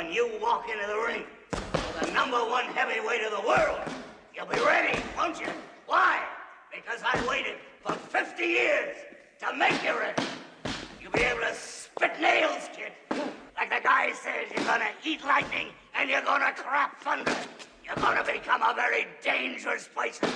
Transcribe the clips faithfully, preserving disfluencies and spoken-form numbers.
when you walk into the ring with the number one heavyweight of the world, you'll be ready, won't you? Why? Because I waited for fifty years to make you ready. You'll be able to spit nails, kid. Like the guy says, you're gonna eat lightning and you're gonna crap thunder. You're gonna become a very dangerous person.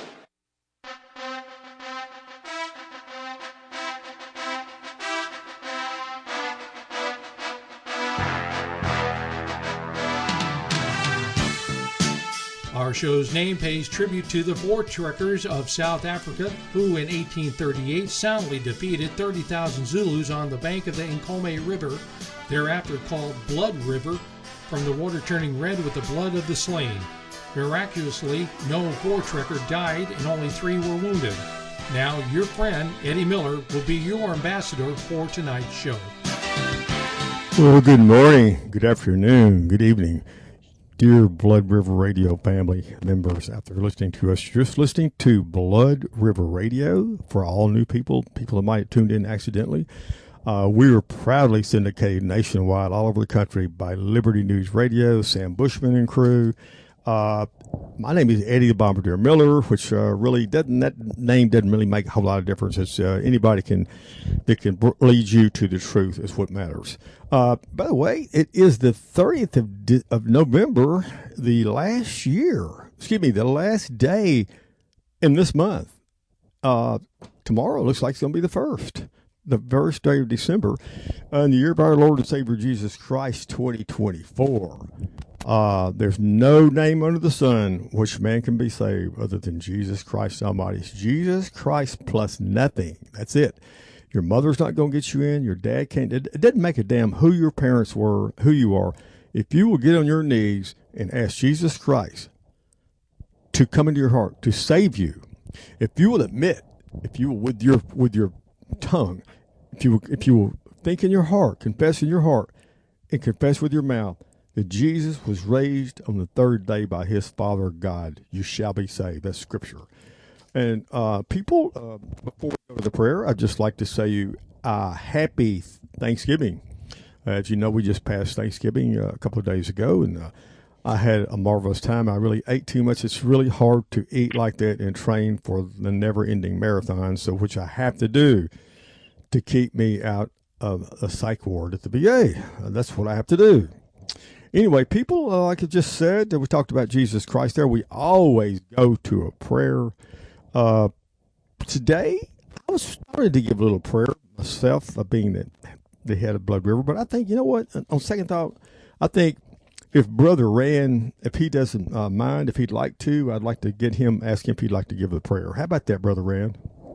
Our show's name pays tribute to the Voortrekkers of South Africa, who in eighteen thirty-eight soundly defeated thirty thousand Zulus on the bank of the Nkomo River, thereafter called Blood River, from the water turning red with the blood of the slain. Miraculously, no Voortrekker died and only three were wounded. Now, your friend, Eddie Miller, will be your ambassador for tonight's show. Well, good morning, good afternoon, good evening. Dear Blood River Radio family members out there listening to us, just listening to Blood River Radio. For all new people, people that might have tuned in accidentally, uh, we are proudly syndicated nationwide all over the country by Liberty News Radio, Sam Bushman and crew. Uh, my name is Eddie the Bombardier Miller, which uh, really doesn't, that name doesn't really make a whole lot of difference. It's uh, anybody can that can lead you to the truth is what matters. Uh, by the way, it is the thirtieth of, di- of November, the last year, excuse me, the last day in this month. Uh, tomorrow looks like it's going to be the first, the first day of December, uh, in the year of our Lord and Savior Jesus Christ, twenty twenty-four. Uh, there's no name under the sun which man can be saved other than Jesus Christ Almighty. It's Jesus Christ plus nothing. That's it. Your mother's not going to get you in. Your dad can't. It, it doesn't make a damn who your parents were, who you are. If you will get on your knees and ask Jesus Christ to come into your heart, to save you, if you will admit, if you will with your with your tongue, if you if you will think in your heart, confess in your heart, and confess with your mouth that Jesus was raised on the third day by his Father God, you shall be saved. That's Scripture. And uh, people, uh, before we go to the prayer, I'd just like to say you uh, happy Thanksgiving. Uh, as you know, we just passed Thanksgiving uh, a couple of days ago, and uh, I had a marvelous time. I really ate too much. It's really hard to eat like that and train for the never-ending marathon, so which I have to do to keep me out of a psych ward at the V A. Uh, that's what I have to do. Anyway, people, uh, like I just said, we talked about Jesus Christ there. We always go to a prayer. Uh, today, I was starting to give a little prayer myself, uh, being the, the head of Blood River. But I think, you know what, on second thought, I think if Brother Rand, if he doesn't uh, mind, if he'd like to, I'd like to get him, ask him if he'd like to give the prayer. How about that, Brother Rand?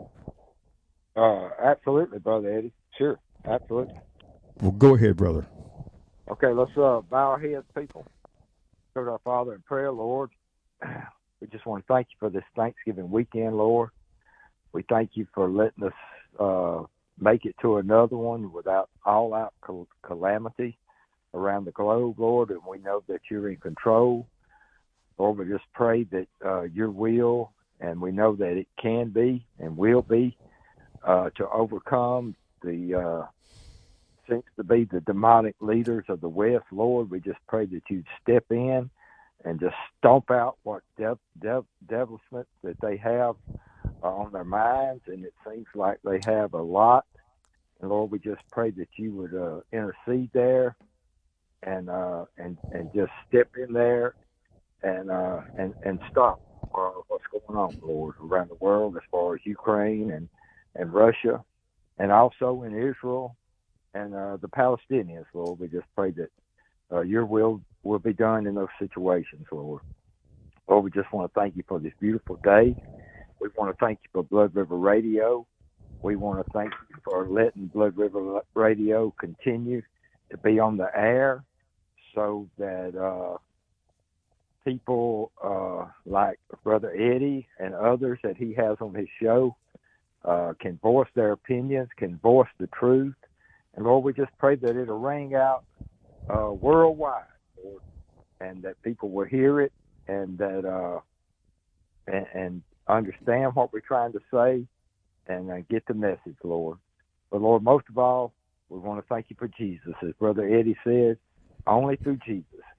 Uh, absolutely, Brother Eddie. Sure, absolutely. Well, go ahead, brother. Okay, let's uh, bow our heads, people. Go to our Father in prayer, Lord. We just want to thank you for this Thanksgiving weekend, Lord. We thank you for letting us uh, make it to another one without all-out cal- calamity around the globe, Lord, and we know that you're in control. Lord, we just pray that uh, your will, and we know that it can be and will be, uh, to overcome the uh, seems to be the demonic leaders of the West, Lord. We just pray that you'd step in and just stomp out what dev, dev, devilment that they have uh, on their minds, and it seems like they have a lot. And Lord, we just pray that you would uh, intercede there and uh, and and just step in there and uh, and and stop uh, what's going on, Lord, around the world as far as Ukraine and and Russia, and also in Israel and uh, the Palestinians, Lord. We just pray that uh, your will will be done in those situations, Lord. Lord, we just want to thank you for this beautiful day. We want to thank you for Blood River Radio. We want to thank you for letting Blood River Radio continue to be on the air so that uh, people uh, like Brother Eddie and others that he has on his show uh, can voice their opinions, can voice the truth. And, Lord, we just pray that it'll ring out uh, worldwide, Lord, and that people will hear it and that uh, and, and understand what we're trying to say and uh, get the message, Lord. But, Lord, most of all, we want to thank you for Jesus. As Brother Eddie said, only through Jesus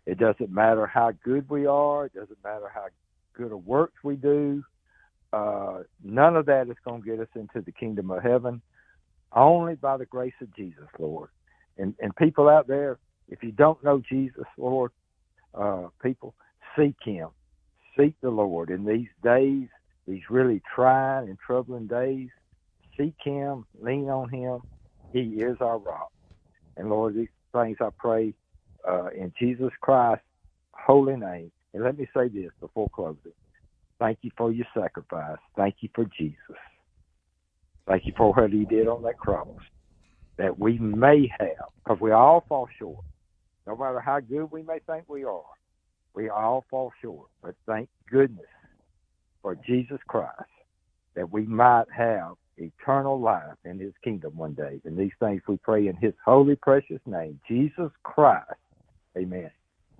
It doesn't matter how good we are. It doesn't matter how good of works we do. Uh, none of that is going to get us into the kingdom of heaven, only by the grace of Jesus, Lord. And and people out there, if you don't know Jesus, Lord, uh, people, seek him. Seek the Lord in these days, these really trying and troubling days. Seek him, lean on him. He is our rock. And Lord, these things I pray uh, in Jesus Christ's holy name. And let me say this before closing. Thank you for your sacrifice. Thank you for Jesus. Thank you for what he did on that cross, that we may have, because we all fall short. No matter how good we may think we are, we all fall short. But thank goodness for Jesus Christ, that we might have eternal life in his kingdom one day. And these things we pray in his holy, precious name, Jesus Christ. Amen.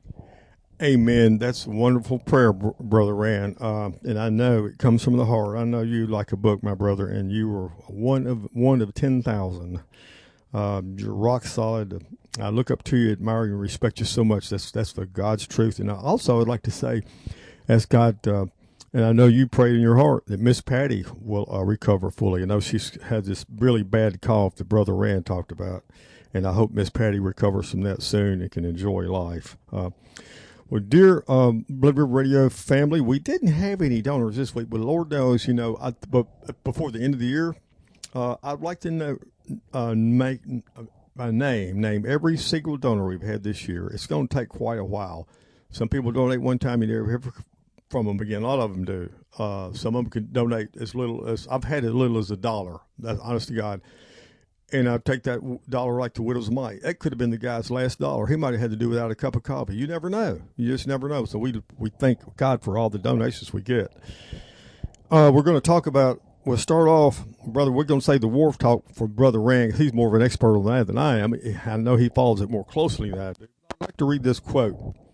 Amen. That's a wonderful prayer, br- Brother Rand. Uh, and I know it comes from the heart. I know you like a book, my brother, and you were one of one of ten thousand. Uh, you're rock solid. I look up to you, admire you, and respect you so much. That's that's the God's truth. And I also would like to say, as God, uh, and I know you prayed in your heart that Miss Patty will uh, recover fully. I know she's had this really bad cough that Brother Rand talked about, and I hope Miss Patty recovers from that soon and can enjoy life. Uh, Well, dear um, Blood River Radio family, we didn't have any donors this week, but Lord knows, you know, I, but before the end of the year, uh, I'd like to know, uh, make a name, name every single donor we've had this year. It's going to take quite a while. Some people donate one time, you never hear from them again. A lot of them do. Uh, some of them can donate as little as, I've had as little as a dollar. That's honest to God. And I take that dollar like the widow's mite. That could have been the guy's last dollar. He might have had to do without a cup of coffee. You never know. You just never know. So we we thank God for all the donations we get. Uh, we're going to talk about, we'll start off, brother, we're going to say the wharf talk for Brother Rand. He's more of an expert on that than I am. I know he follows it more closely than I do. I'd like to read this quote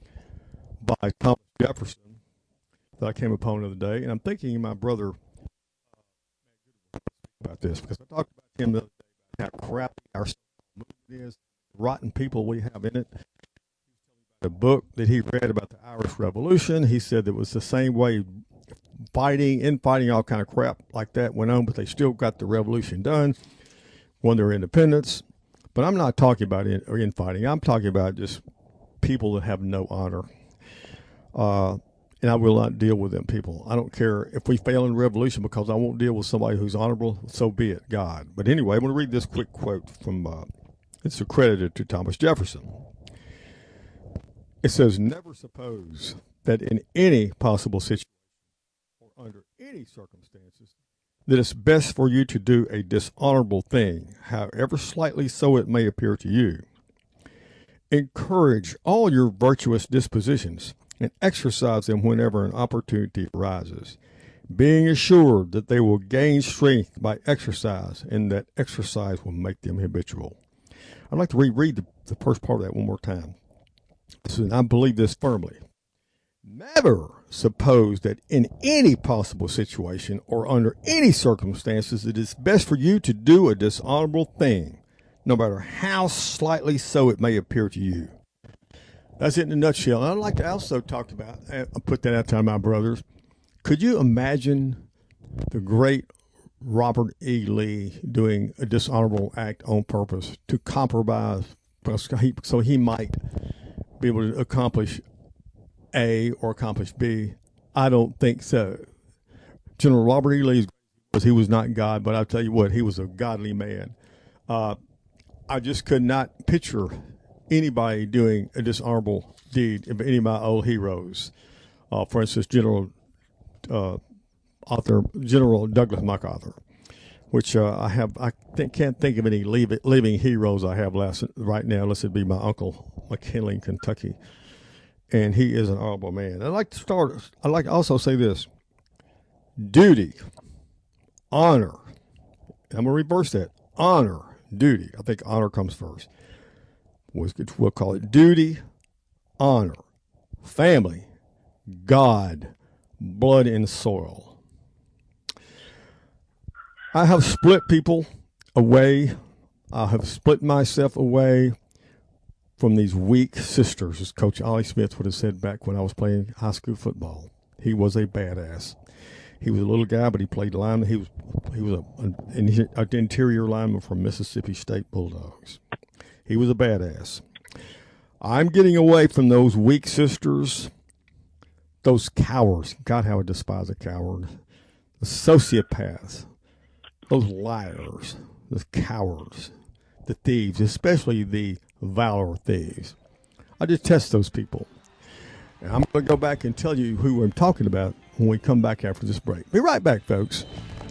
by Thomas Jefferson that I came upon the other day. And I'm thinking my brother about this because I talked about him the other day. How crappy our movement is, rotten people we have in it. The book that he read about the Irish Revolution, he said it was the same way fighting, infighting, all kind of crap like that went on, but they still got the revolution done, won their independence. But I'm not talking about in, or infighting. I'm talking about just people that have no honor. Uh, and I will not deal with them people. I don't care if we fail in the revolution because I won't deal with somebody who's honorable. So be it, God. But anyway, I'm going to read this quick quote from, uh, it's accredited to Thomas Jefferson. It says, never suppose that in any possible situation or under any circumstances that it's best for you to do a dishonorable thing, however slightly so it may appear to you. Encourage all your virtuous dispositions and exercise them whenever an opportunity arises, being assured that they will gain strength by exercise and that exercise will make them habitual. I'd like to reread the, the first part of that one more time. So I believe this firmly. Never suppose that in any possible situation or under any circumstances it is best for you to do a dishonorable thing, no matter how slightly so it may appear to you. That's it in a nutshell. And I'd like to also talk about, I'll put that out to my brothers. Could you imagine the great Robert E. Lee doing a dishonorable act on purpose to compromise so he might be able to accomplish A or accomplish B? I don't think so. General Robert E. Lee, he was not God, but I'll tell you what, he was a godly man. Uh, I just could not picture anybody doing a dishonorable deed of any of my old heroes. Uh, for instance, General uh, Arthur, General Douglas MacArthur, which uh, I have. I think, can't think of any living heroes I have last, right now, unless it be my uncle McKinley in Kentucky, and he is an honorable man. I'd like to start. I'd like to also say this: duty, honor. I'm going to reverse that. Honor, duty. I think honor comes first. We'll call it duty, honor, family, God, blood, and soil. I have split people away. I have split myself away from these weak sisters, as Coach Ollie Smith would have said back when I was playing high school football. He was a badass. He was a little guy, but he played lineman. He was he was a, an, an interior lineman for Mississippi State Bulldogs. He was a badass. I'm getting away from those weak sisters, those cowards. God, how I despise a coward. The sociopaths, those liars, those cowards, the thieves, especially the valor thieves. I just test those people. And I'm going to go back and tell you who I'm talking about when we come back after this break. Be right back, folks.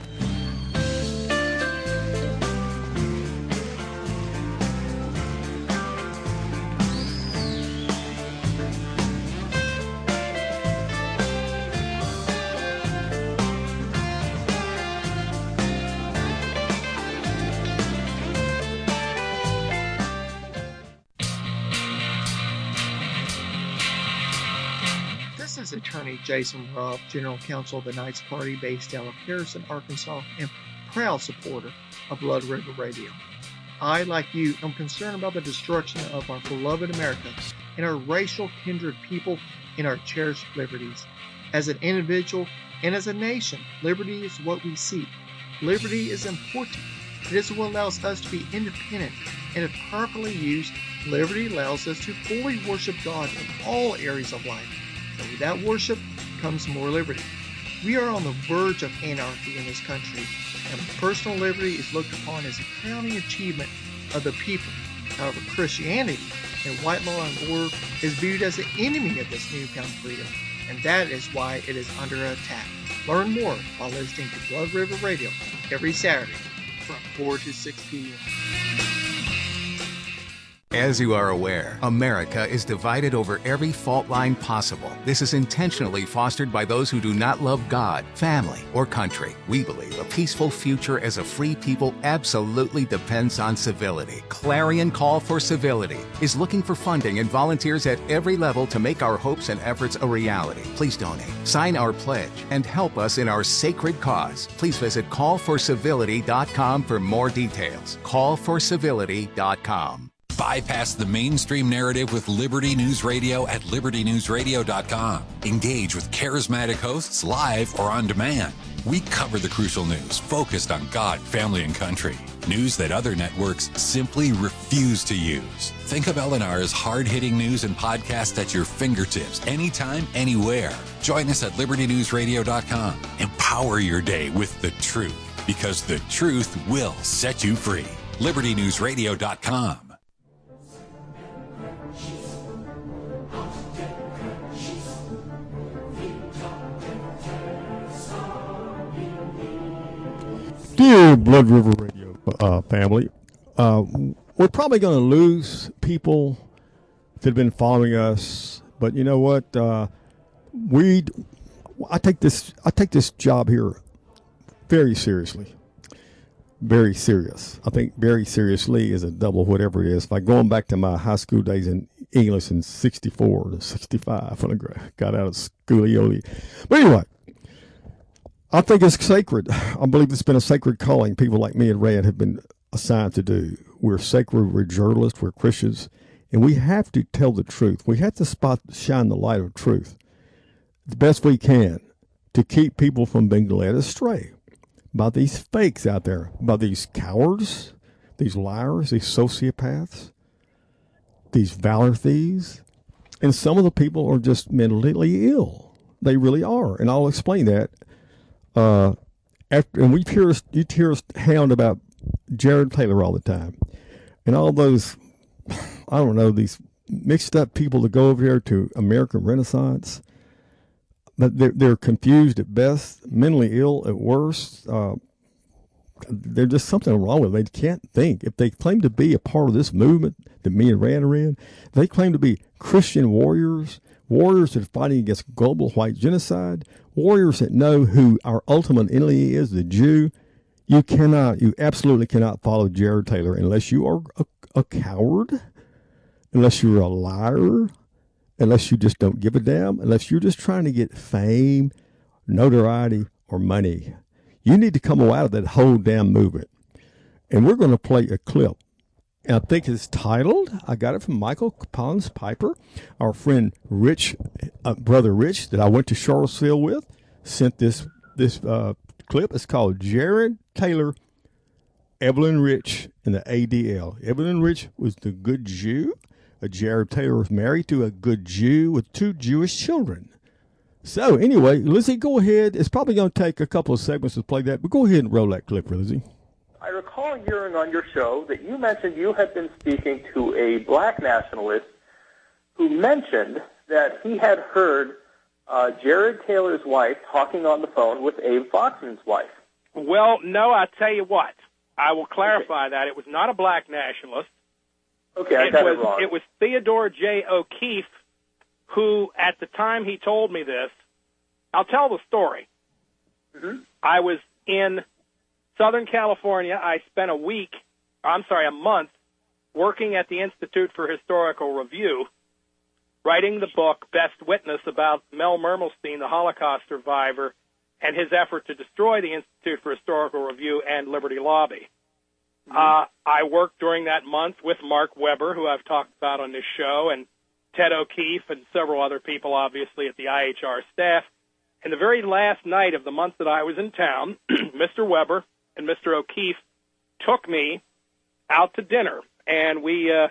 Attorney Jason Ruff, General Counsel of the Knights Party based out of Harrison, Arkansas, and proud supporter of Blood River Radio. I, like you, am concerned about the destruction of our beloved America and our racial kindred people and our cherished liberties. As an individual and as a nation, liberty is what we seek. Liberty is important. It is what allows us to be independent, and if properly used, liberty allows us to fully worship God in all areas of life. And with that worship comes more liberty. We are on the verge of anarchy in this country, and personal liberty is looked upon as a crowning achievement of the people. However, Christianity and white law and order is viewed as the enemy of this newfound freedom, and that is why it is under attack. Learn more by listening to Blood River Radio every Saturday from four to six p.m. As you are aware, America is divided over every fault line possible. This is intentionally fostered by those who do not love God, family, or country. We believe a peaceful future as a free people absolutely depends on civility. Clarion Call for Civility is looking for funding and volunteers at every level to make our hopes and efforts a reality. Please donate, sign our pledge, and help us in our sacred cause. Please visit call for civility dot com for more details. call for civility dot com. Bypass the mainstream narrative with Liberty News Radio at liberty news radio dot com. Engage with charismatic hosts live or on demand. We cover the crucial news focused on God, family, and country. News that other networks simply refuse to use. Think of L N R's hard-hitting news and podcasts at your fingertips, anytime, anywhere. Join us at liberty news radio dot com. Empower your day with the truth, because the truth will set you free. liberty news radio dot com. Dear Blood River Radio uh, family, uh, we're probably going to lose people that have been following us, but you know what? Uh, we, I take this, I take this job here very seriously, very serious. I think very seriously is a double whatever it is. Like going back to my high school days in English in sixty-four to sixty-five when I got out of schoolie. But anyway. I think it's sacred. I believe it's been a sacred calling people like me and Rad have been assigned to do. We're sacred, we're journalists, we're Christians, and we have to tell the truth. We have to spot, shine the light of truth the best we can to keep people from being led astray by these fakes out there, by these cowards, these liars, these sociopaths, these valor thieves. And some of the people are just mentally ill. They really are, and I'll explain that. Uh, after, and we hear us, you hear us hound about Jared Taylor all the time, and all those, I don't know, these mixed up people that go over here to American Renaissance, but they're, they're confused at best, mentally ill at worst. Uh, there's just something wrong with them. They can't think. If they claim to be a part of this movement that me and Rand are in, they claim to be Christian warriors, warriors that are fighting against global white genocide, warriors that know who our ultimate enemy is, the Jew. You cannot, you absolutely cannot follow Jared Taylor unless you are a, a coward, unless you're a liar, unless you just don't give a damn, unless you're just trying to get fame, notoriety, or money. You need to come out of that whole damn movement. And we're going to play a clip And I think it's titled, I got it from Michael Collins Piper, our friend Rich, uh, brother Rich, that I went to Charlottesville with, sent this this uh, clip. It's called Jared Taylor, Evelyn Rich, and the A D L. Evelyn Rich was the good Jew. Uh, Jared Taylor was married to a good Jew with two Jewish children. So anyway, Lizzie, go ahead. It's probably going to take a couple of segments to play that, but go ahead and roll that clip, Lizzie. I recall hearing on your show that you mentioned you had been speaking to a black nationalist who mentioned that he had heard uh, Jared Taylor's wife talking on the phone with Abe Foxman's wife. Well, no, I'll tell you what. I will clarify okay. that. It was not a black nationalist. Okay, I it got was, it wrong. It was Theodore J. O'Keefe, who, at the time he told me this, I'll tell the story. Mm-hmm. I was in Southern California. I spent a week, I'm sorry, a month, working at the Institute for Historical Review, writing the book Best Witness about Mel Mermelstein, the Holocaust survivor, and his effort to destroy the Institute for Historical Review and Liberty Lobby. Mm-hmm. Uh, I worked during that month with Mark Weber, who I've talked about on this show, and Ted O'Keefe and several other people, obviously, at the I H R staff. And the very last night of the month that I was in town, Mister Weber and Mister O'Keefe took me out to dinner, and we uh,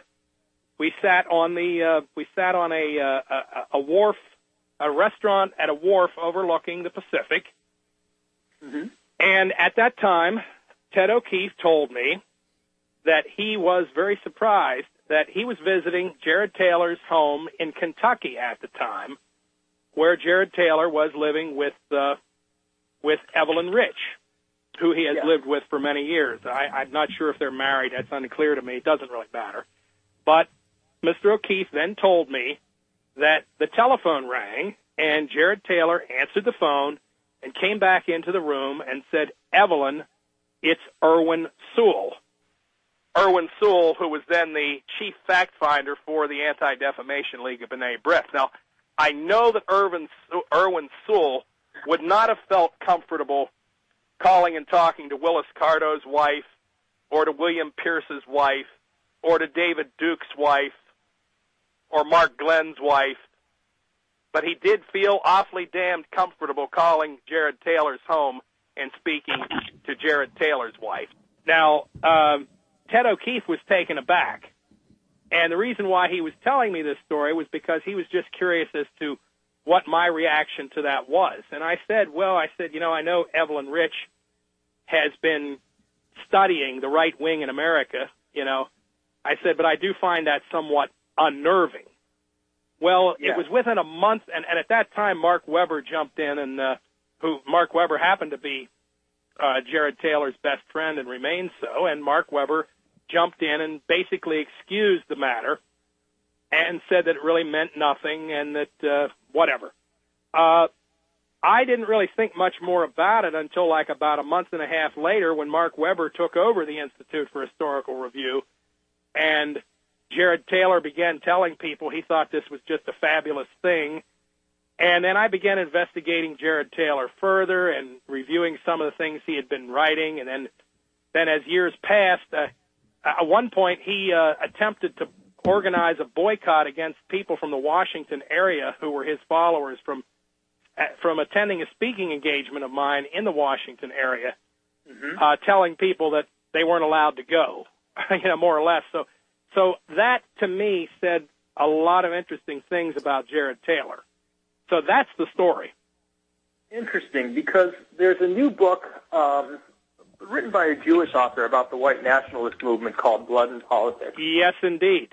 we sat on the uh, we sat on a, uh, a a wharf, a restaurant at a wharf overlooking the Pacific. Mm-hmm. And at that time, Ted O'Keefe told me that he was very surprised that he was visiting Jared Taylor's home in Kentucky at the time, where Jared Taylor was living with uh, with Evelyn Rich, who he has yeah. lived with for many years. I, I'm not sure if they're married. That's unclear to me. It doesn't really matter. But Mister O'Keefe then told me that the telephone rang, and Jared Taylor answered the phone and came back into the room and said, "Evelyn, it's Irwin Sewell." Irwin Sewell, who was then the chief fact finder for the Anti-Defamation League of B'nai B'rith. Now, I know that Irwin, Irwin Sewell would not have felt comfortable calling and talking to Willis Cardo's wife, or to William Pierce's wife, or to David Duke's wife, or Mark Glenn's wife, but he did feel awfully damned comfortable calling Jared Taylor's home and speaking to Jared Taylor's wife. Now, um, Ted O'Keefe was taken aback, and the reason why he was telling me this story was because he was just curious as to what my reaction to that was. And I said, well, I said, you know, I know Evelyn Rich has been studying the right wing in America, you know. I said, but I do find that somewhat unnerving. Well, yeah. It was within a month, and, and at that time, Mark Weber jumped in, and uh, who Mark Weber happened to be uh, Jared Taylor's best friend and remains so, and Mark Weber jumped in and basically excused the matter and said that it really meant nothing and that uh, whatever. Uh, I didn't really think much more about it until like about a month and a half later when Mark Weber took over the Institute for Historical Review, and Jared Taylor began telling people he thought this was just a fabulous thing. And then I began investigating Jared Taylor further and reviewing some of the things he had been writing. And then, then as years passed, uh, at one point he uh, attempted to organize a boycott against people from the Washington area who were his followers from uh, from attending a speaking engagement of mine in the Washington area, mm-hmm. uh, telling people that they weren't allowed to go, you know, more or less. So. So that, to me, said a lot of interesting things about Jared Taylor. So that's the story. Interesting, because there's a new book um, written by a Jewish author about the white nationalist movement called Blood and Politics. Yes, indeed.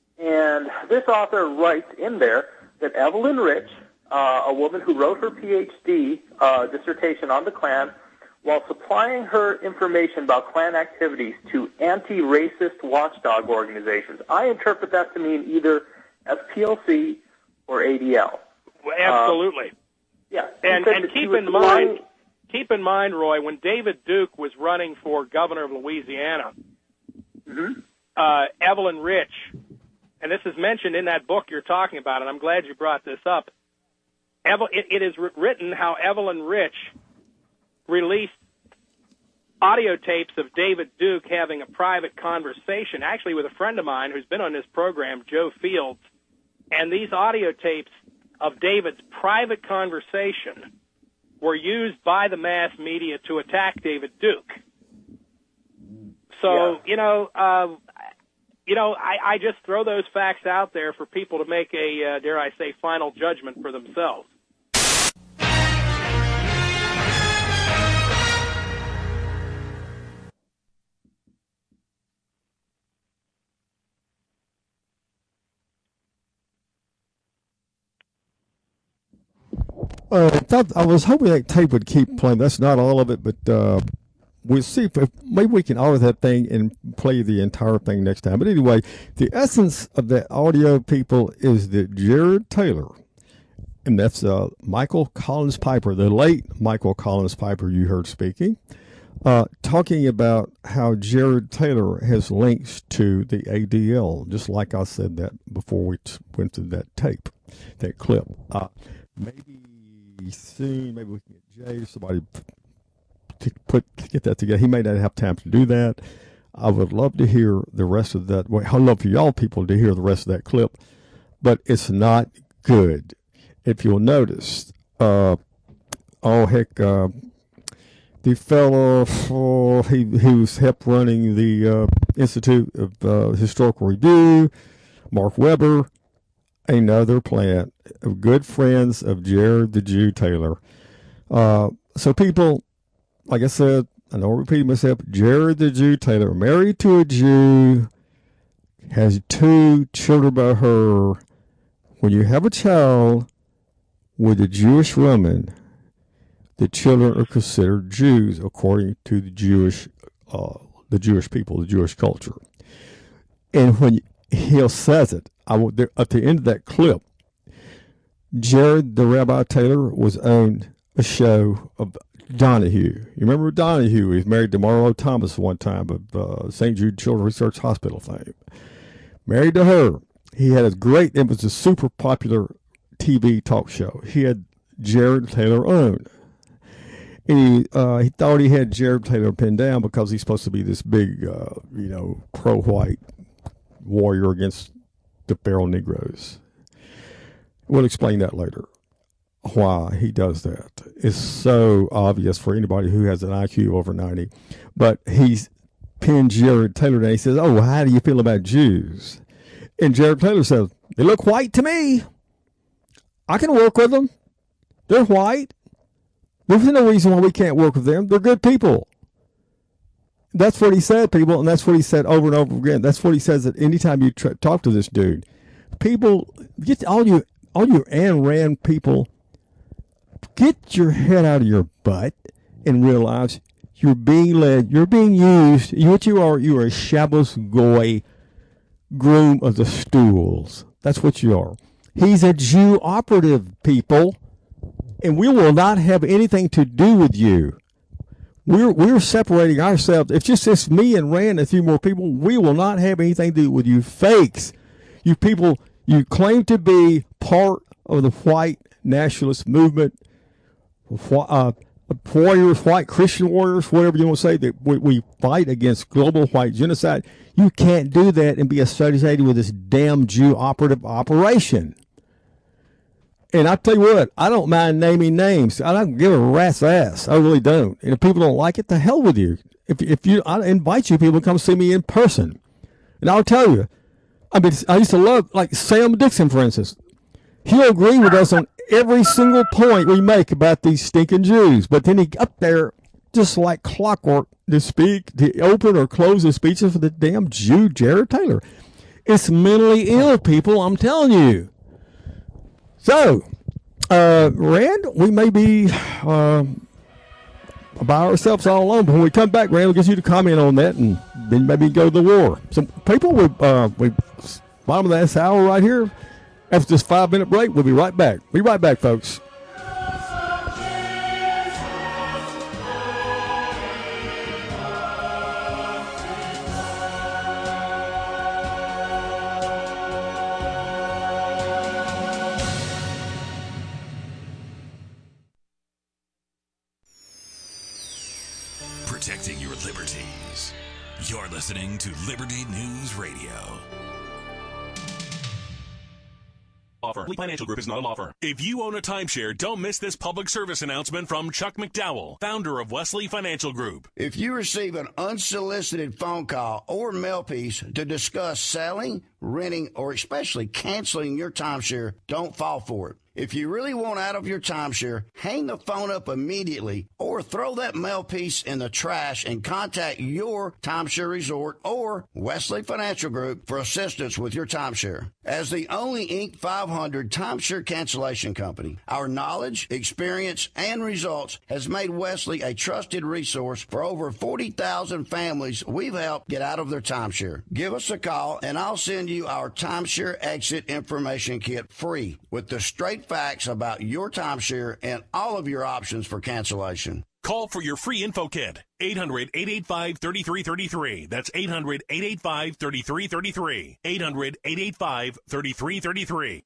And this author writes in there that Evelyn Rich, uh, a woman who wrote her P H D uh, dissertation on the Klan, while supplying her information about Klan activities to anti-racist watchdog organizations. I interpret that to mean either S P L C or A D L. Well, absolutely. Um, yeah. And, and keep in mind, supplying... keep in mind, Roy, when David Duke was running for governor of Louisiana, mm-hmm. uh, Evelyn Rich, and this is mentioned in that book you're talking about, and I'm glad you brought this up. Evel, it, it is written how Evelyn Rich released audio tapes of David Duke having a private conversation, actually with a friend of mine who's been on this program, Joe Fields. And these audio tapes of David's private conversation were used by the mass media to attack David Duke. So, yeah. you know, uh, you know, I, I just throw those facts out there for people to make a, uh, dare I say, final judgment for themselves. Uh, I, thought, I was hoping that tape would keep playing. That's not all of it, but uh, we'll see if, if maybe we can order that thing and play the entire thing next time. But anyway, the essence of that audio, people, is that Jared Taylor, and that's uh, Michael Collins Piper, the late Michael Collins Piper you heard speaking, uh, talking about how Jared Taylor has links to the A D L, just like I said that before we t- went to that tape, that clip. Uh, maybe soon, maybe we can get Jay or somebody to put to get that together. He may not have time to do that. I would love to hear the rest of that. Well, I'd love for y'all people to hear the rest of that clip, but it's not good. If you'll notice, uh, oh heck, uh, the fellow oh, he who's helped running the uh, Institute of uh, Historical Review, Mark Weber, another plant of good friends of Jared the Jew Taylor. Uh, so people, like I said, I know I'm repeating myself, Jared the Jew Taylor, married to a Jew, has two children by her. When you have a child with a Jewish woman, the children are considered Jews according to the Jewish, uh, the Jewish people, the Jewish culture. And when he says it, I will, there, at the end of that clip, Jared the Rabbi Taylor was on a show of Donahue. You remember Donahue? He was married to Marlo Thomas one time of uh, Saint Jude Children's Research Hospital fame. Married to her. He had a great, it was a super popular T V talk show. He had Jared Taylor on. And he, uh, he thought he had Jared Taylor pinned down because he's supposed to be this big, uh, you know, pro-white warrior against the feral Negroes. We'll explain that later, why he does that. It's so obvious for anybody who has an I Q over ninety. But he's pinned Jared Taylor down. He says, oh, how do you feel about Jews? And Jared Taylor says, they look white to me. I can work with them. They're white. There's no reason why we can't work with them. They're good people. That's what he said, people, and that's what he said over and over again. That's what he says that anytime you tr- talk to this dude. People, get all you, all you Ayn Rand people, get your head out of your butt and realize you're being led, you're being used. What you are, you are a Shabbos goy, groom of the stools. That's what you are. He's a Jew operative, people, and we will not have anything to do with you. We're we're separating ourselves. If just it's me and Rand and a few more people, we will not have anything to do with you fakes. You people, you claim to be part of the white nationalist movement, uh, warriors, white Christian warriors, whatever you want to say, that we, we fight against global white genocide. You can't do that and be associated with this damn Jew operative operation. And I tell you what, I don't mind naming names. I don't give a rat's ass. I really don't. And if people don't like it, the hell with you. If if you, I invite you people to come see me in person, and I'll tell you. I mean, I used to love, like Sam Dixon, for instance. He'll agree with us on every single point we make about these stinking Jews. But then he up there, just like clockwork, to speak, to open or close the speeches for the damn Jew, Jared Taylor. It's mentally ill, people. I'm telling you. So, uh, Rand, we may be uh, by ourselves all alone, but when we come back, Rand will get you to comment on that, and then maybe go to the war. So, people, we uh, we bottom of this hour right here. After this five-minute break, we'll be right back. Be right back, folks. Protecting your liberties. You're listening to Liberty News Radio. Offer. Wesley Financial Group is not a law firm. If you own a timeshare, don't miss this public service announcement from Chuck McDowell, founder of Wesley Financial Group. If you receive an unsolicited phone call or mail piece to discuss selling, renting, or especially canceling your timeshare, don't fall for it. If you really want out of your timeshare, hang the phone up immediately or throw that mail piece in the trash and contact your timeshare resort or Wesley Financial Group for assistance with your timeshare. As the only Inc five hundred timeshare cancellation company, our knowledge, experience, and results has made Wesley a trusted resource for over forty thousand families we've helped get out of their timeshare. Give us a call and I'll send you our timeshare exit information kit free with the straight facts about your timeshare and all of your options for cancellation. Call for your free info kit. eight hundred, eight eight five, three three three three. That's eight hundred, eight eight five, three three three three. eight hundred, eight eight five, three three three three.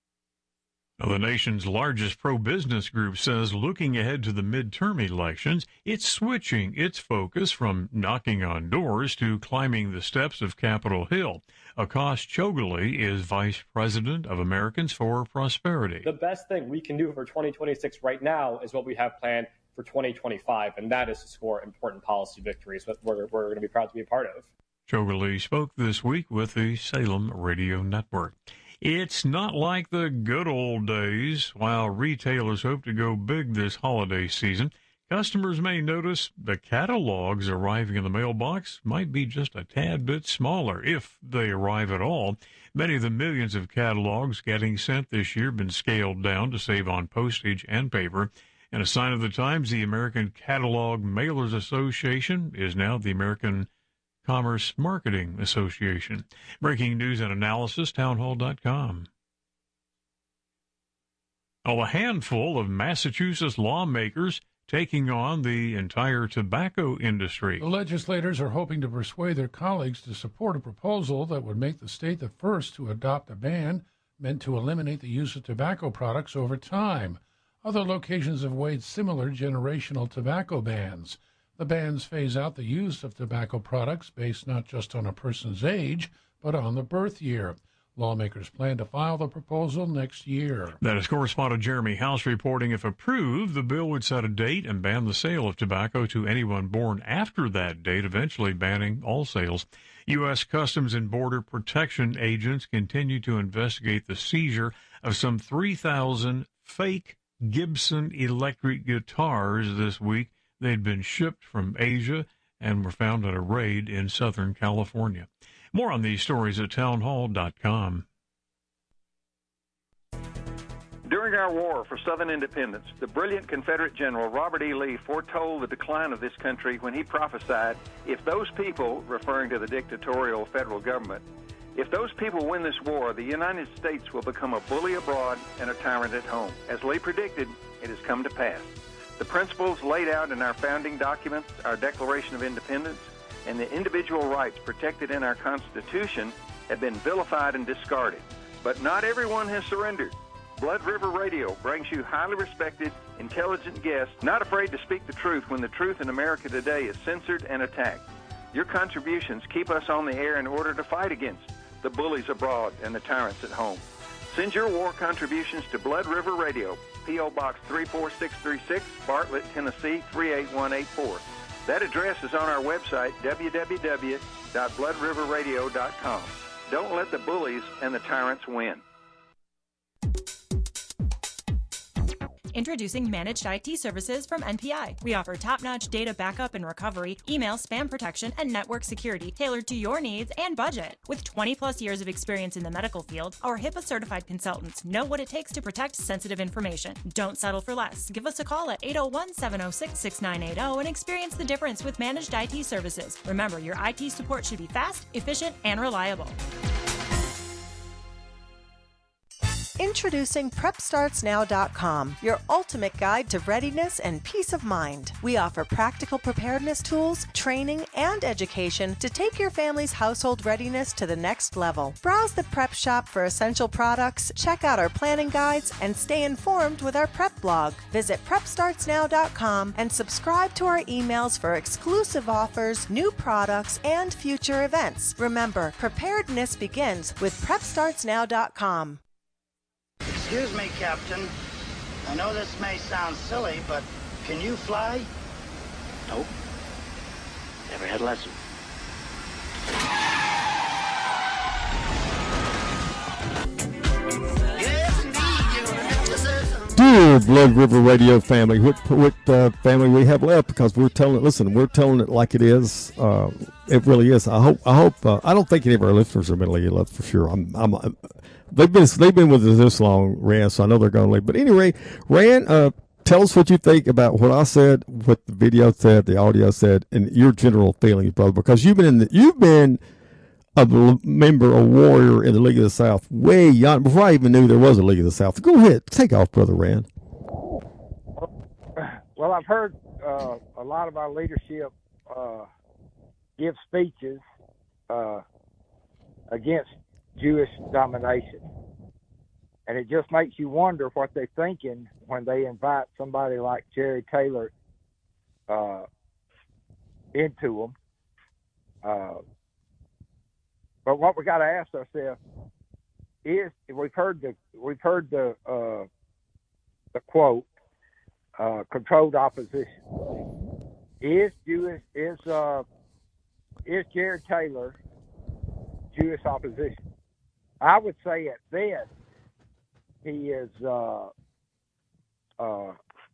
The nation's largest pro-business group says looking ahead to the midterm elections, it's switching its focus from knocking on doors to climbing the steps of Capitol Hill. Akash Chougule is vice president of Americans for Prosperity. The best thing we can do for twenty twenty-six right now is what we have planned for twenty twenty-five, and that is to score important policy victories that we're, we're going to be proud to be a part of. Chougule spoke this week with the Salem Radio Network. It's not like the good old days. While retailers hope to go big this holiday season, customers may notice the catalogs arriving in the mailbox might be just a tad bit smaller, if they arrive at all. Many of the millions of catalogs getting sent this year have been scaled down to save on postage and paper. And a sign of the times, the American Catalog Mailers Association is now the American Commerce Marketing Association. Breaking news and analysis, townhall dot com. Oh, a handful of Massachusetts lawmakers taking on the entire tobacco industry. The legislators are hoping to persuade their colleagues to support a proposal that would make the state the first to adopt a ban meant to eliminate the use of tobacco products over time. Other locations have weighed similar generational tobacco bans. The bans phase out the use of tobacco products based not just on a person's age, but on the birth year. Lawmakers plan to file the proposal next year. That is correspondent Jeremy House reporting if approved, the bill would set a date and ban the sale of tobacco to anyone born after that date, eventually banning all sales. U S. Customs and Border Protection agents continue to investigate the seizure of some three thousand fake Gibson electric guitars this week. They'd been shipped from Asia and were found at a raid in Southern California. More on these stories at townhall dot com. During our war for Southern independence, the brilliant Confederate General Robert E. Lee foretold the decline of this country when he prophesied, if those people, referring to the dictatorial federal government, if those people win this war, the United States will become a bully abroad and a tyrant at home. As Lee predicted, it has come to pass. The principles laid out in our founding documents, our Declaration of Independence, and the individual rights protected in our Constitution have been vilified and discarded. But not everyone has surrendered. Blood River Radio brings you highly respected, intelligent guests, not afraid to speak the truth when the truth in America today is censored and attacked. Your contributions keep us on the air in order to fight against the bullies abroad and the tyrants at home. Send your war contributions to Blood River Radio, P O. Box three four six three six, Bartlett, Tennessee three eight one eight four. That address is on our website, w w w dot blood river radio dot com. Don't let the bullies and the tyrants win. Introducing Managed I T Services from N P I. We offer top-notch data backup and recovery, email spam protection, and network security tailored to your needs and budget. With twenty plus years of experience in the medical field, our HIPAA-certified consultants know what it takes to protect sensitive information. Don't settle for less. Give us a call at eight oh one, seven oh six, six nine eight oh and experience the difference with Managed I T Services. Remember, your I T support should be fast, efficient, and reliable. Introducing prep starts now dot com, your ultimate guide to readiness and peace of mind. We offer practical preparedness tools, training, and education to take your family's household readiness to the next level. Browse the prep shop for essential products, check out our planning guides, and stay informed with our prep blog. Visit prep starts now dot com and subscribe to our emails for exclusive offers, new products, and future events. Remember, preparedness begins with prep starts now dot com. Excuse me, Captain. I know this may sound silly, but can you fly? Nope. Never had a lesson. Dear Blood River Radio family, what, what uh, family we have left? Because we're telling it. Listen, we're telling it like it is. Uh, it really is. I hope. I hope. Uh, I don't think any of our listeners are mentally ill. That's for sure. I'm. I'm. Uh, they've been. They've been with us this long, Rand. So I know they're going to leave. But anyway, Rand, uh, tell us what you think about what I said, what the video said, the audio said, and your general feelings, brother. Because you've been in. The, you've been a member, a warrior in the League of the South, way young, before I even knew there was a League of the South. Go ahead, take off, Brother Rand. Well, I've heard uh, a lot of our leadership uh, give speeches uh, against Jewish domination, and it just makes you wonder what they're thinking when they invite somebody like Jerry Taylor uh, into them. Uh, But what we got to ask ourselves is, we've heard the we've heard the uh, the quote, uh, controlled opposition. Is Jewish is uh, is Jared Taylor Jewish opposition? I would say at best he is uh, uh,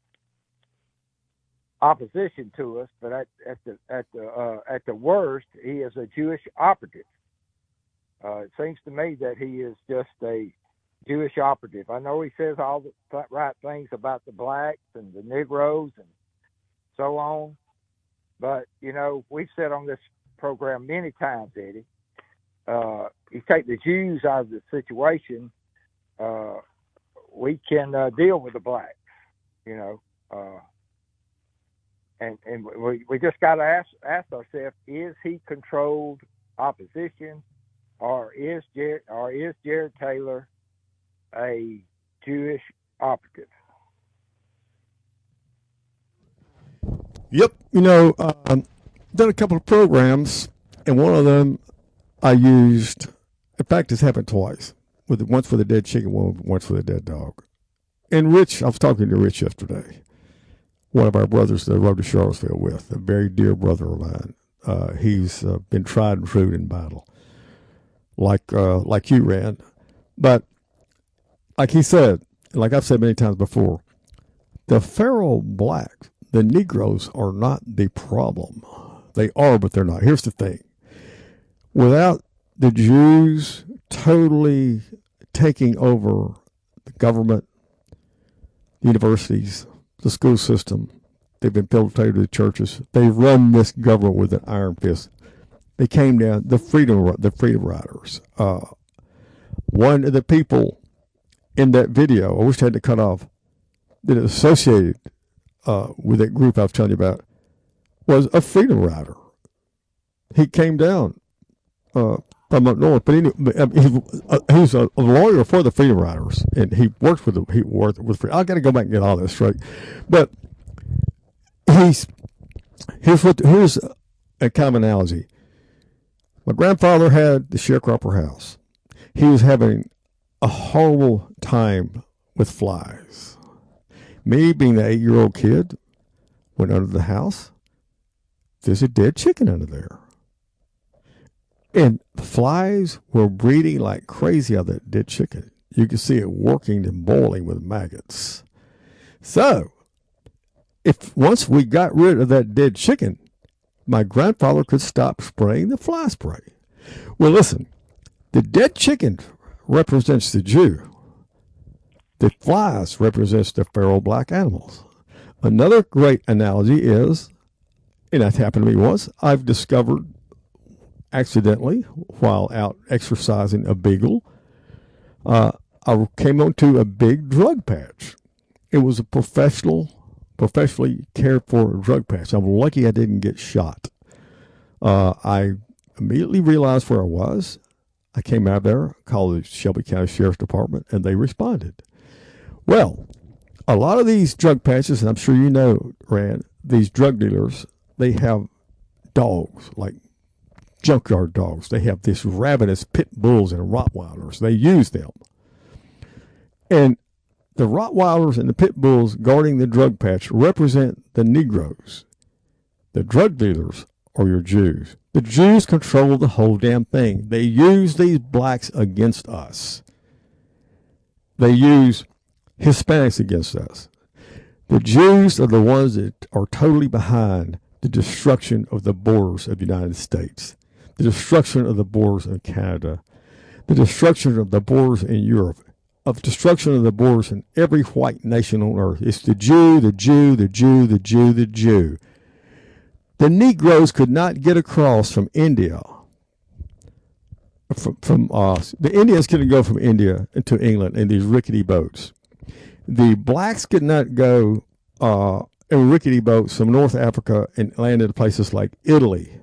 opposition to us, but at at the at the uh, at the worst, he is a Jewish operative. Uh, it seems to me that he is just a Jewish operative. I know he says all the th- right things about the blacks and the Negroes and so on, but, you know, we've said on this program many times, Eddie, uh, you take the Jews out of the situation, uh, we can uh, deal with the blacks, you know. Uh, and and we, we just got to ask, ask ourselves, is he controlled opposition? Or is Jared, or is Jared Taylor a Jewish operative? Yep. You know, um, done a couple of programs, and one of them I used. In fact, it's happened twice. With once for the dead chicken, once for the dead dog. And Rich, I was talking to Rich yesterday, one of our brothers that I rode to Charlottesville with, a very dear brother of mine. Uh, he's uh, been tried and true in battle. Like uh, like you, Rand. But like he said, like I've said many times before, the feral blacks, the Negroes, are not the problem. They are, but they're not. Here's the thing. Without the Jews totally taking over the government, universities, the school system, they've infiltrated the churches, they run this government with an iron fist. They came down, the freedom, the freedom riders. Uh, one of the people in that video, I wish I had to cut off, that is associated uh, with that group I was telling you about, was a freedom rider. He came down uh, from up north, but he, he, uh, he's a, a lawyer for the freedom riders, and he works with the, he worked with free. I got to go back and get all this straight, but he's here's what here's a kind of analogy. My grandfather had the sharecropper house. He was having a horrible time with flies. Me, being the eight-year-old kid, went under the house. There's a dead chicken under there. And flies were breeding like crazy out of that dead chicken. You could see it working and boiling with maggots. So, if once we got rid of that dead chicken, my grandfather could stop spraying the fly spray. Well, listen, the dead chicken represents the Jew. The flies represents the feral black animals. Another great analogy is, and that happened to me once, I've discovered accidentally while out exercising a beagle, uh, I came onto a big drug patch. It was a professional, professionally cared for drug patch. I'm lucky I didn't get shot. Uh, I immediately realized where I was. I came out there, called the Shelby County Sheriff's Department, and they responded. Well, a lot of these drug patches, and I'm sure you know, Rand, these drug dealers, they have dogs, like junkyard dogs. They have these ravenous pit bulls and Rottweilers. They use them. And the Rottweilers and the pit bulls guarding the drug patch represent the Negroes. The drug dealers are your Jews. The Jews control the whole damn thing. They use these blacks against us. They use Hispanics against us. The Jews are the ones that are totally behind the destruction of the borders of the United States, the destruction of the borders of Canada, the destruction of the borders in Europe, of destruction of the borders in every white nation on earth. It's the Jew, the Jew, the Jew, the Jew, the Jew. The Negroes could not get across from India. From, from uh, the Indians couldn't go from India to England in these rickety boats. The blacks could not go uh, in rickety boats from North Africa and land in places like Italy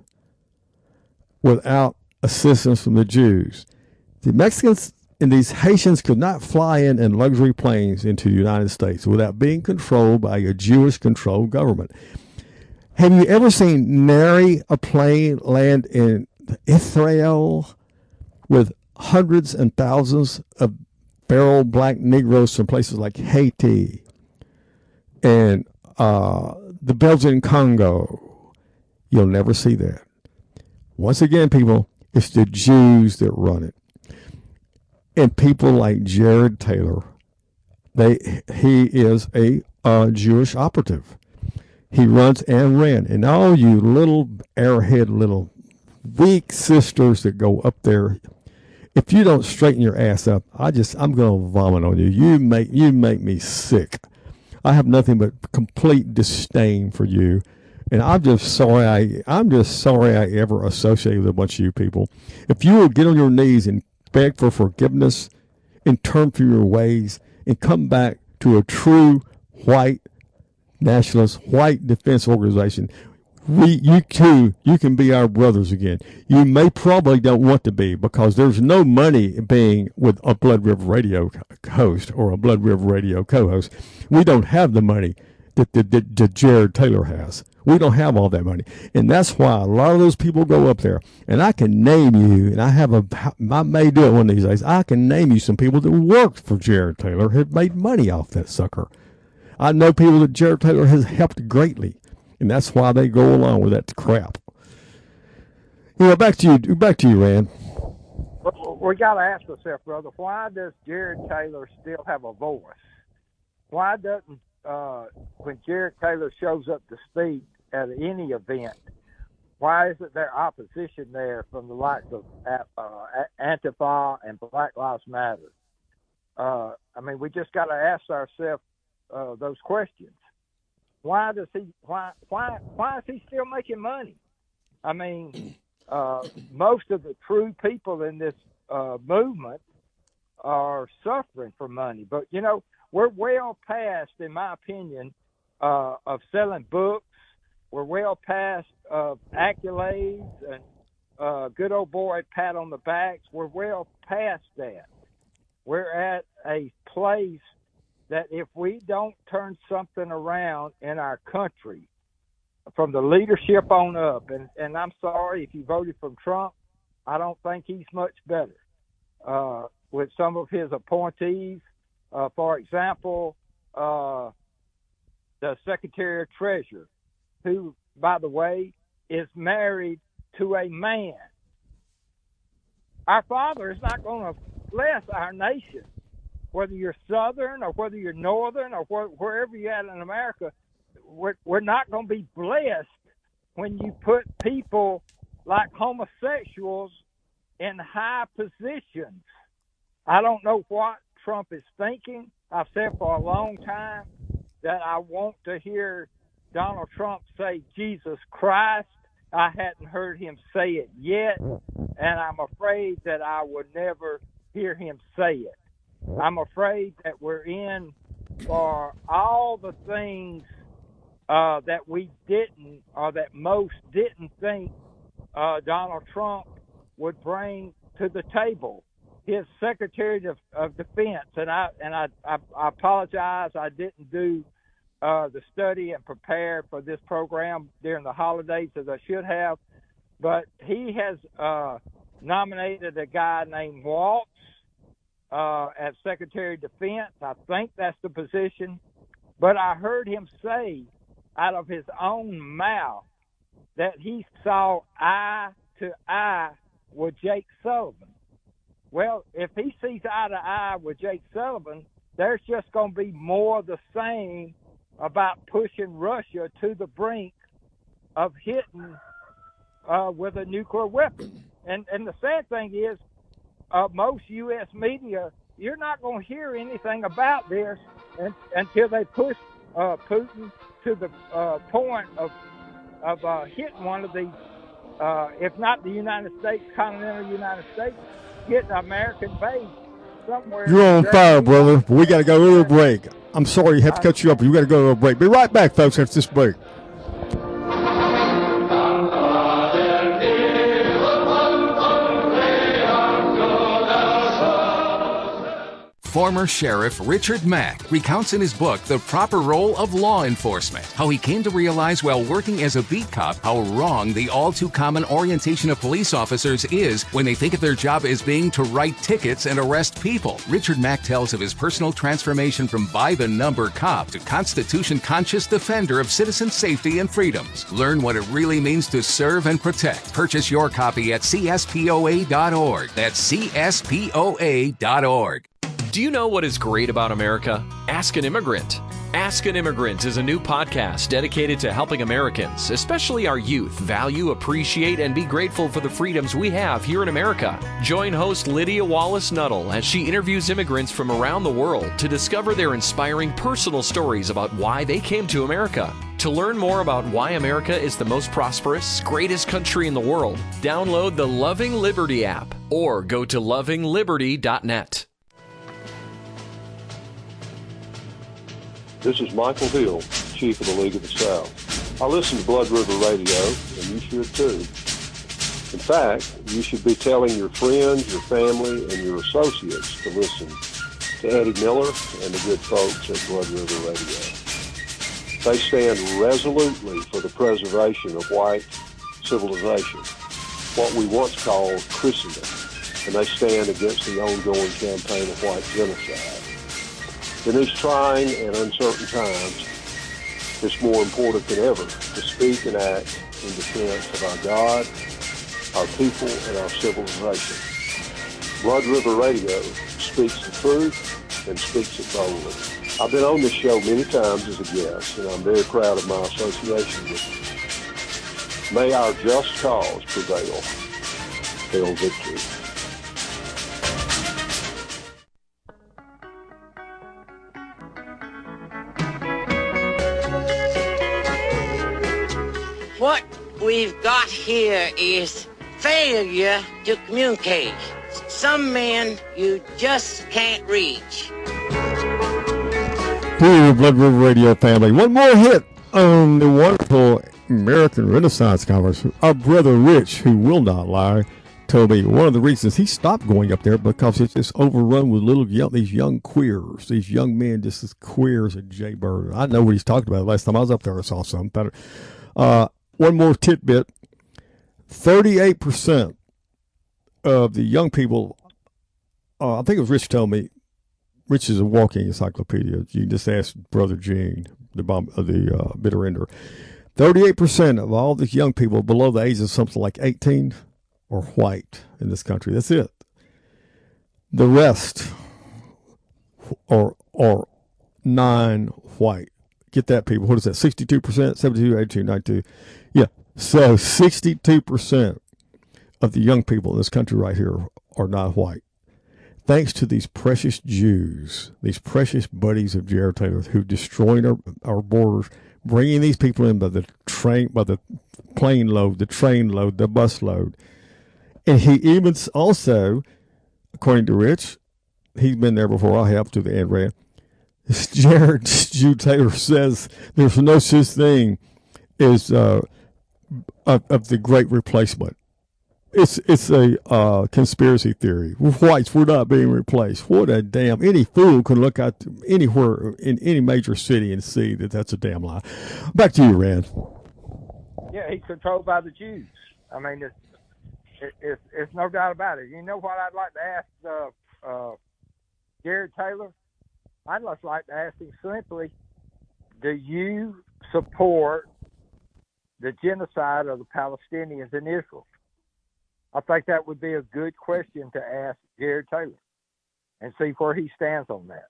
without assistance from the Jews. The Mexicans and these Haitians could not fly in in luxury planes into the United States without being controlled by a Jewish-controlled government. Have you ever seen nary a plane land in Israel with hundreds and thousands of feral black Negroes from places like Haiti and uh, the Belgian Congo? You'll never see that. Once again, people, it's the Jews that run it. And people like Jared Taylor, they he is a uh, Jewish operative. He runs and ran. And all you little airhead, little weak sisters that go up there, if you don't straighten your ass up, I just I'm gonna vomit on you. You make you make me sick. I have nothing but complete disdain for you, and I'm just sorry. I I'm just sorry I ever associated with a bunch of you people. If you would get on your knees and beg for forgiveness, and turn from your ways, and come back to a true white nationalist, white defense organization, we, you too, you can be our brothers again. You may probably don't want to be, because there's no money being with a Blood River Radio host or a Blood River Radio co-host. We don't have the money that, that, that, that Jared Taylor has. We don't have all that money. And that's why a lot of those people go up there. And I can name you, and I have a, I may do it one of these days, I can name you some people that worked for Jared Taylor, have made money off that sucker. I know people that Jared Taylor has helped greatly. And that's why they go along with that crap. You know, back to you, back to you, Rand. We got to ask ourselves, brother, why does Jared Taylor still have a voice? Why doesn't, uh, when Jared Taylor shows up to speak at any event, why isn't there opposition there from the likes of uh, Antifa and Black Lives Matter? Uh, I mean, we just got to ask ourselves uh, those questions. Why does he? Why? Why? Why is he still making money? I mean, uh, most of the true people in this uh, movement are suffering for money. But you know, we're well past, in my opinion, uh, of selling books. We're well past of accolades and uh, good old boy pat on the backs. We're well past that. We're at a place that if we don't turn something around in our country, from the leadership on up, and, and I'm sorry if you voted for Trump, I don't think he's much better. Uh, with some of his appointees, uh, for example, uh, the Secretary of Treasury, who, by the way, is married to a man. Our Father is not going to bless our nation. Whether you're Southern or whether you're Northern or wh- wherever you're at in America, we're, we're not going to be blessed when you put people like homosexuals in high positions. I don't know what Trump is thinking. I've said for a long time that I want to hear Donald Trump say Jesus Christ. I hadn't heard him say it yet, and I'm afraid that I would never hear him say it. I'm afraid that we're in for all the things uh, that we didn't, or that most didn't think uh, Donald Trump would bring to the table. His Secretary of, of Defense, and I and I, I, I apologize, I didn't do uh, the study and prepare for this program during the holidays as I should have, but he has uh, nominated a guy named Waltz uh, as Secretary of Defense. I think that's the position, but I heard him say out of his own mouth that he saw eye to eye with Jake Sullivan. Well, if he sees eye to eye with Jake Sullivan, there's just going to be more of the same about pushing Russia to the brink of hitting uh, with a nuclear weapon. And and the sad thing is, uh, most U S media, you're not going to hear anything about this and, until they push uh, Putin to the uh, point of of uh, hitting one of these, uh, if not the United States, continental United States, getting an American base somewhere. You're on fire, brother. But we got to go to a break. I'm sorry you have to cut you up, but you got to go to a break. Be right back, folks, after this break. Former Sheriff Richard Mack recounts in his book The Proper Role of Law Enforcement how he came to realize while working as a beat cop how wrong the all-too-common orientation of police officers is when they think of their job as being to write tickets and arrest people. Richard Mack tells of his personal transformation from by-the-number cop to Constitution-conscious defender of citizen safety and freedoms. Learn what it really means to serve and protect. Purchase your copy at C S P O A dot org. That's C S P O A dot org. Do you know what is great about America? Ask an Immigrant. Ask an Immigrant is a new podcast dedicated to helping Americans, especially our youth, value, appreciate, and be grateful for the freedoms we have here in America. Join host Lydia Wallace Nuttall as she interviews immigrants from around the world to discover their inspiring personal stories about why they came to America. To learn more about why America is the most prosperous, greatest country in the world, download the Loving Liberty app or go to loving liberty dot net. This is Michael Hill, Chief of the League of the South. I listen to Blood River Radio, and you should too. In fact, you should be telling your friends, your family, and your associates to listen to Eddie Miller and the good folks at Blood River Radio. They stand resolutely for the preservation of white civilization, what we once called Christendom, and they stand against the ongoing campaign of white genocide. In these trying and uncertain times, it's more important than ever to speak and act in defense of our God, our people, and our civilization. Blood River Radio speaks the truth and speaks it boldly. I've been on this show many times as a guest, and I'm very proud of my association with you. May our just cause prevail. Hail victory. What we've got here is failure to communicate. Some men you just can't reach. Dear Blood River Radio family, one more hit on the wonderful American Renaissance Congress. Our brother Rich, who will not lie, told me one of the reasons he stopped going up there because it's just overrun with little young, these young queers, these young men just as queer as a jaybird. I know what he's talking about. Last time I was up there, I saw something better. Uh, one more tidbit: thirty-eight percent of the young people. Uh, I think it was Rich told me. Rich is a walking encyclopedia. You can just ask Brother Gene, the bomb, uh, the uh, bitter ender. thirty-eight percent of all the young people below the age of something like eighteen are white in this country. That's it. The rest are, are non-white. Get that, people. What is that? sixty-two percent? seventy-two, eighty-two, ninety-two. Yeah. So sixty-two percent of the young people in this country right here are not white. Thanks to these precious Jews, these precious buddies of Jared Taylor who destroyed our, our borders, bringing these people in by the train, by the plane load, the train load, the bus load. And he even also, according to Rich, he's been there before I have to the end, Rand. Jared Jude Taylor says there's no such thing as uh, of, of the Great Replacement. It's it's a uh, conspiracy theory. Whites were not being replaced. What a damn! Any fool can look out anywhere in any major city and see that that's a damn lie. Back to you, Rand. Yeah, he's controlled by the Jews. I mean, it's it, it's, it's no doubt about it. You know what I'd like to ask uh, uh, Jared Taylor? I'd just like to ask him simply: do you support the genocide of the Palestinians in Israel? I think that would be a good question to ask Jared Taylor and see where he stands on that.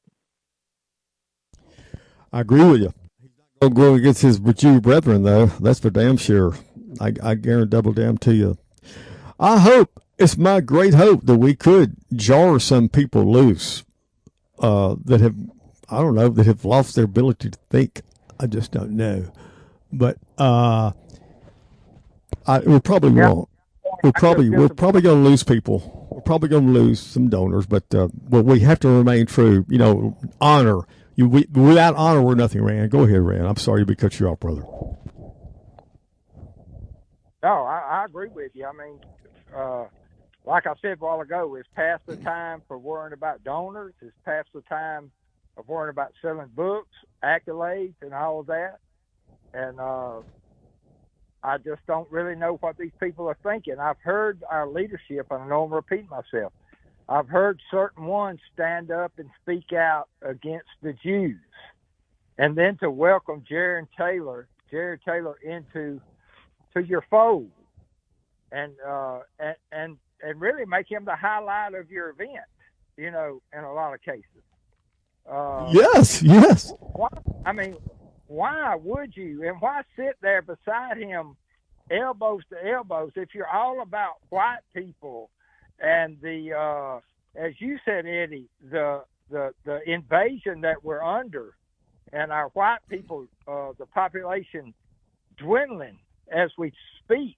I agree with you. He's not going to go against his Jew brethren, though. That's for damn sure. I, I guarantee double damn to you. I hope, it's my great hope that we could jar some people loose uh, that have, I don't know, that have lost their ability to think. I just don't know. But uh, I, we probably yeah. won't. We're probably we're probably going to lose people. We're probably going to lose some donors, but uh, well, we have to remain true. You know, honor. You we, without honor, we're nothing. Rand, go ahead, Rand. I'm sorry to cut you off, brother. No, I, I agree with you. I mean, uh, like I said a while ago, it's past the time for worrying about donors. It's past the time of worrying about selling books, accolades, and all of that. And uh, I just don't really know what these people are thinking. I've heard our leadership, and I know I'm repeating myself, I've heard certain ones stand up and speak out against the Jews. And then to welcome Jared Taylor, Jared Taylor into to your fold and, uh, and, and, and really make him the highlight of your event, you know, in a lot of cases. Uh, yes, yes. Why, I mean, why would you, and why sit there beside him elbows to elbows if you're all about white people and the, uh, as you said, Eddie, the, the, the invasion that we're under and our white people, uh, the population dwindling as we speak?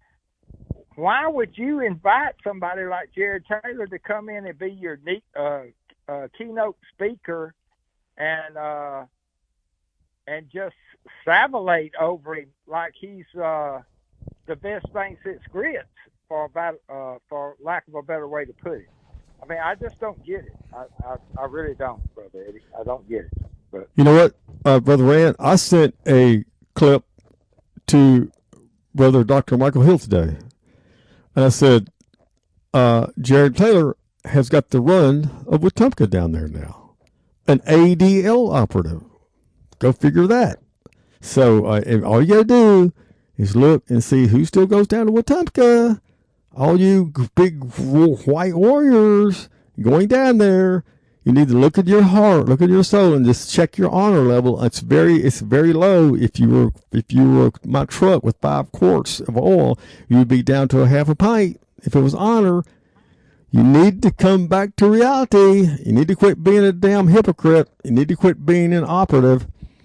Why would you invite somebody like Jared Taylor to come in and be your uh, uh, keynote speaker and, uh, and just savillate over him like he's uh, the best thing since grits, for about uh, for lack of a better way to put it? I mean, I just don't get it. I, I, I really don't, Brother Eddie. I don't get it. But you know what, uh, Brother Rand? I sent a clip to Brother Doctor Michael Hill today, and I said, uh, Jared Taylor has got the run of Wetumpka down there now, an A D L operative. Go figure that. So uh, all you got to do is look and see who still goes down to Wetumpka. All you big white warriors going down there, you need to look at your heart, look at your soul, and just check your honor level. It's very, it's very low. If you were, if you were my truck with five quarts of oil, you'd be down to a half a pint. If it was honor, you need to come back to reality. You need to quit being a damn hypocrite. You need to quit being an operative.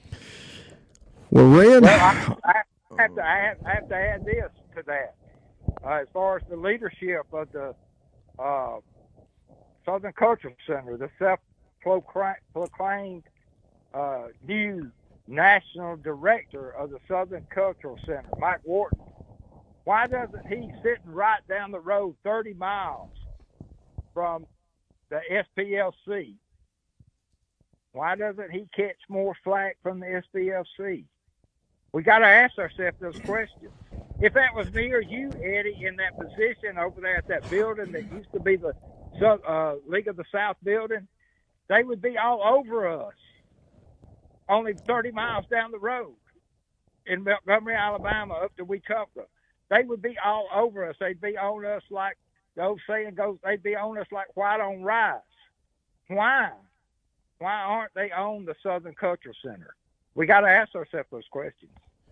Well, Rand, well, I, I have to, I have, I have to add this to that. Uh, as far as the leadership of the uh, Southern Cultural Center, the self-proclaimed uh, new national director of the Southern Cultural Center, Mike Wharton, why doesn't he sitting right down the road thirty miles from the S P L C? Why doesn't he catch more flack from the S P L C? We got to ask ourselves those questions. If that was me or you, Eddie, in that position over there at that building that used to be the uh, League of the South building, they would be all over us, only thirty miles down the road in Montgomery, Alabama, up to Wetumpka. They would be all over us. They'd be on us like, the old saying goes, they'd be on us like white on rice. Why? Why aren't they on the Southern Cultural Center? We got to ask ourselves those questions.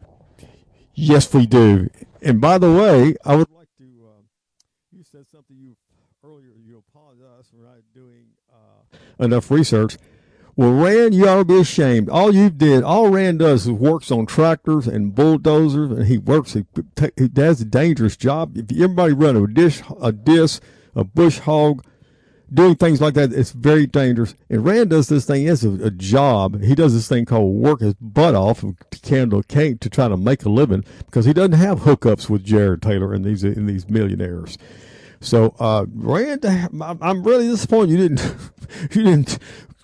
Yes, we do. And by the way, I would like to, uh, you said something you earlier, you apologize for not doing uh, enough research. Well, Rand, you ought to be ashamed. All you did, all Rand does is works on tractors and bulldozers, and he works, he, he does a dangerous job. If everybody run a dish, a disc, a bush hog, doing things like that, it's very dangerous. And Rand does this thing as a, a job. He does this thing called work his butt off from candle to cake to try to make a living because he doesn't have hookups with Jared Taylor and these and these millionaires. So, uh, Rand, I'm really disappointed you didn't you didn't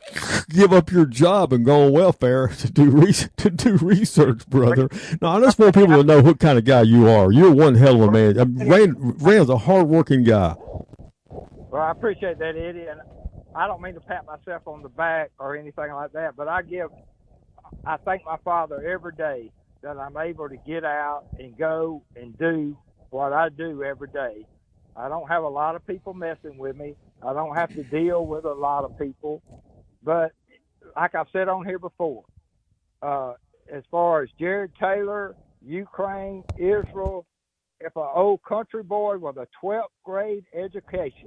give up your job and go on welfare to do re- to do research, brother. Now, I just want people to know what kind of guy you are. You're one hell of a man. I mean, Rand, Rand's a hard-working guy. Well, I appreciate that, Eddie, and I don't mean to pat myself on the back or anything like that, but I give, I thank my Father every day that I'm able to get out and go and do what I do every day. I don't have a lot of people messing with me. I don't have to deal with a lot of people. But like I've said on here before, uh, as far as Jared Taylor, Ukraine, Israel, if an old country boy with a twelfth grade education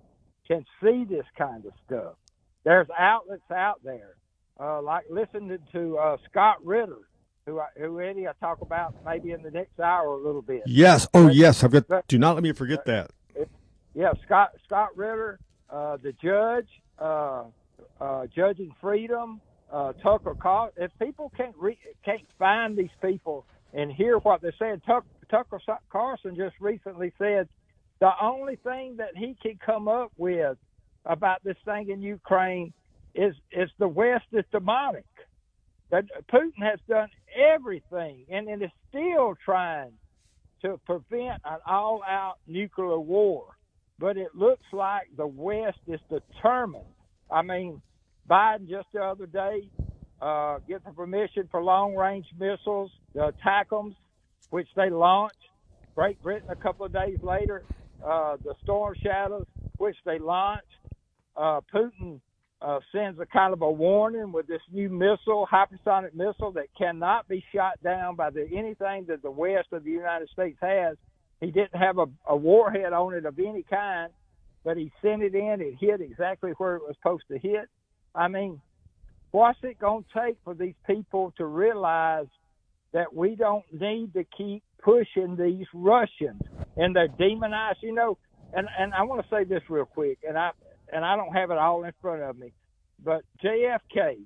can see this kind of stuff, there's outlets out there. Uh, like listening to uh, Scott Ritter, who, I, who Eddie I talk about maybe in the next hour a little bit. Yes. Oh, but, yes. I've got. But, do not let me forget that. Yeah, Scott Scott Ritter, uh, the judge, uh, uh, Judging Freedom, uh, Tucker Carlson. If people can't re- can't find these people and hear what they're saying, Tucker, Tucker Carlson just recently said the only thing that he can come up with about this thing in Ukraine is is the West is demonic. That Putin has done everything, and it is still trying to prevent an all-out nuclear war. But it looks like the West is determined. I mean, Biden just the other day uh, get the permission for long-range missiles to attack them, which they launched. Great Britain a couple of days later, uh, the Storm Shadows, which they launched. Uh, Putin uh, sends a kind of a warning with this new missile, hypersonic missile, that cannot be shot down by the, anything that the West of the United States has. He didn't have a, a warhead on it of any kind, but he sent it in. It hit exactly where it was supposed to hit. I mean, what's it going to take for these people to realize that we don't need to keep pushing these Russians and they're demonized? You know, and, and I want to say this real quick, and I and I don't have it all in front of me, but J F K,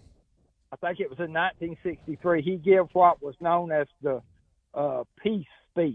I think it was in nineteen sixty-three, he gave what was known as the uh, peace speech.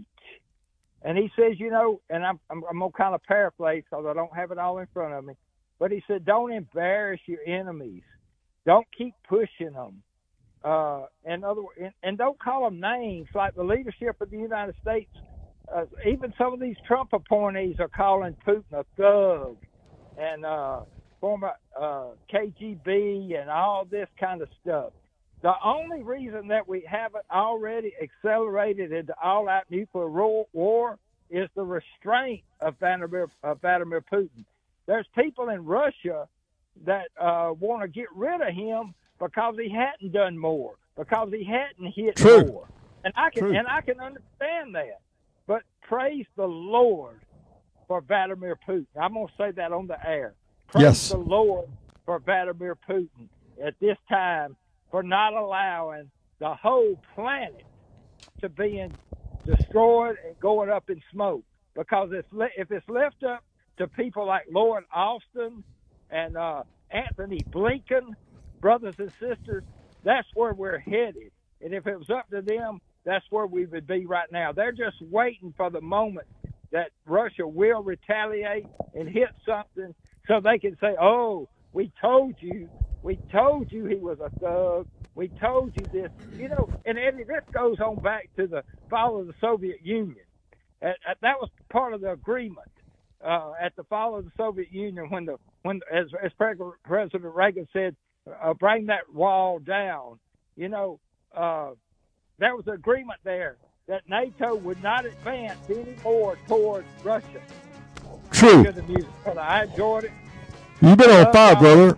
And he says, you know, and I'm, I'm, I'm going to kind of paraphrase because I don't have it all in front of me, but he said, don't embarrass your enemies. Don't keep pushing them. Uh, and, other, and, and don't call them names like the leadership of the United States. Uh, even some of these Trump appointees are calling Putin a thug and uh, former uh, K G B and all this kind of stuff. The only reason that we haven't already accelerated into all-out nuclear war is the restraint of Vladimir, uh, Vladimir Putin. There's people in Russia that uh, want to get rid of him because he hadn't done more, because he hadn't hit True. more. And I can True. and I can understand that. But praise the Lord for Vladimir Putin. I'm going to say that on the air. Praise Yes. the Lord for Vladimir Putin at this time, for not allowing the whole planet to being destroyed and going up in smoke. Because if, if it's left up to people like Lloyd Austin and uh, Anthony Blinken, brothers and sisters, that's where we're headed. And if it was up to them, that's where we would be right now. They're just waiting for the moment that Russia will retaliate and hit something so they can say, oh, we told you. We told you he was a thug. We told you this. You know, and Eddie, this goes on back to the fall of the Soviet Union. Uh, that was part of the agreement uh, at the fall of the Soviet Union when, the when as, as President Reagan said, uh, bring that wall down. You know, uh, there was an agreement there that NATO would not advance any more toward Russia. True. Good music, but I enjoyed it. You've been on fire, brother.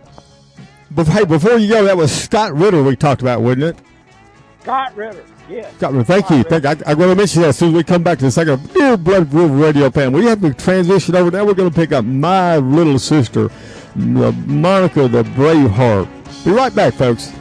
But hey, before you go, that was Scott Ritter we talked about, wasn't it? Scott Ritter, yes. Scott Ritter, thank you. Thank, I, I'm going to mention that as soon as we come back to the second. Dear Blood River Radio fan, we have to transition over now. We're going to pick up my little sister, Monica the Braveheart. Be right back, folks.